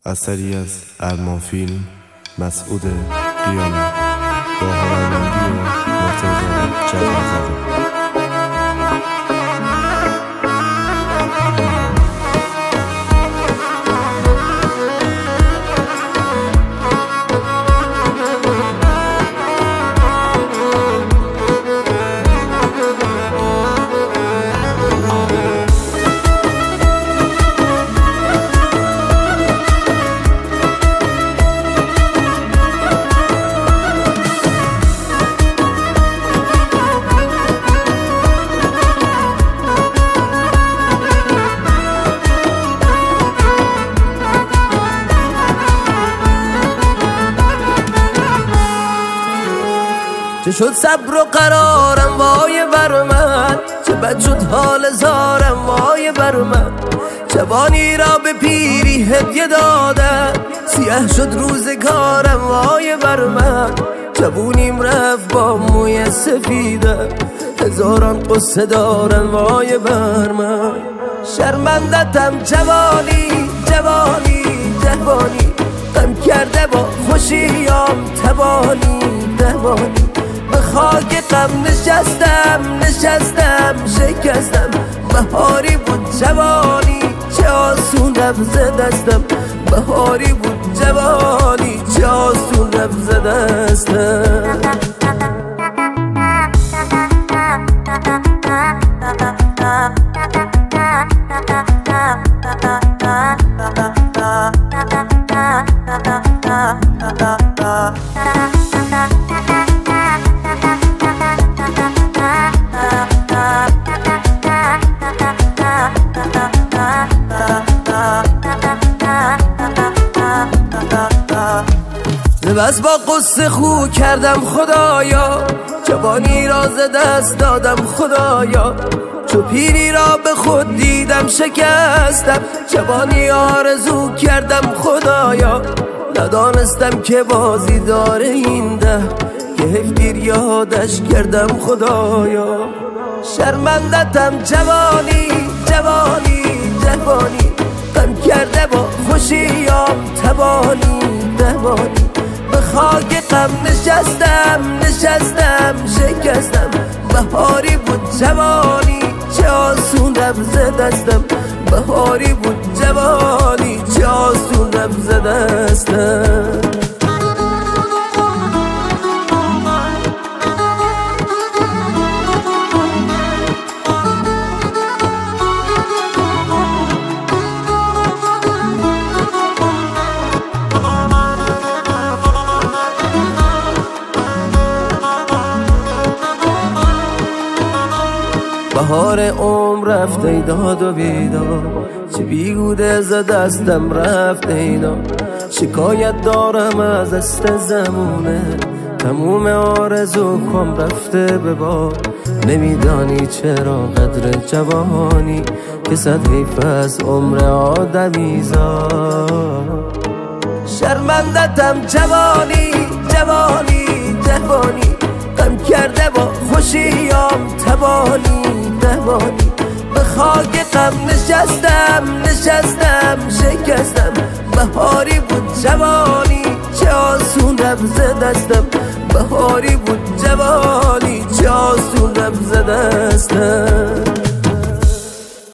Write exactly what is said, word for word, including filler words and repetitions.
اثری از ارمان فیلم مسعود قیامی با هنرمندی مرتضی جعفرزاده. چه شد صبر و قرارم وای بر من، چه بد شد حال زارم وای بر من. جوانی را به پیری هدیه دادم، سیاه شد روزگارم وای بر من. جوونیم رفت با موی سفیدم، هزاران قصه دارم وای بر من. شرمندتم جوانی جوانی جوانی، غم کرده با خوشیام تبانی تبانی. به خاک غم نشستم نشستم شکستم، بهاری بود جوانی چه آسون رفت ز دستم. بهاری بود جوانی چه آسون رفت ز دستم. بس با قصه خو کردم خدایا، جوانی را ز دست دادم خدایا. چو پیری را به خود دیدم شکستم، جوانی آرزو کردم خدایا. ندانستم که بازی داره این ده، که حیف دیر یادش کردم خدایا. شرمندتم جوانی جوانی جوانی، غم کرده با خوشیام تبانی تبانی. به خاک غم نشستم نشستم شکستم، بهاری بود جوانی چه آسون رفت ز دستم. بهاری بود جوانی چه آسون رفت ز دستم. بهار عمر رفت ای داد و بیدار، چه بیهوده ز دستم رفت اینا. شکایت دارم از است زمونه، تموم آرزوکم رفته به باد. نمیدانی چرا قدر جوانی، که صد حیف از عمر آدمیزاد. شرمندتم جوانی جوانی جوانی، غم کرده با خوشیام تبانی تبانی. به خاک غم نشستم نشستم شکستم، بهاری بود جوانی چه آسون رفت ز دستم. بهاری بود جوانی چه آسون رفت ز دستم.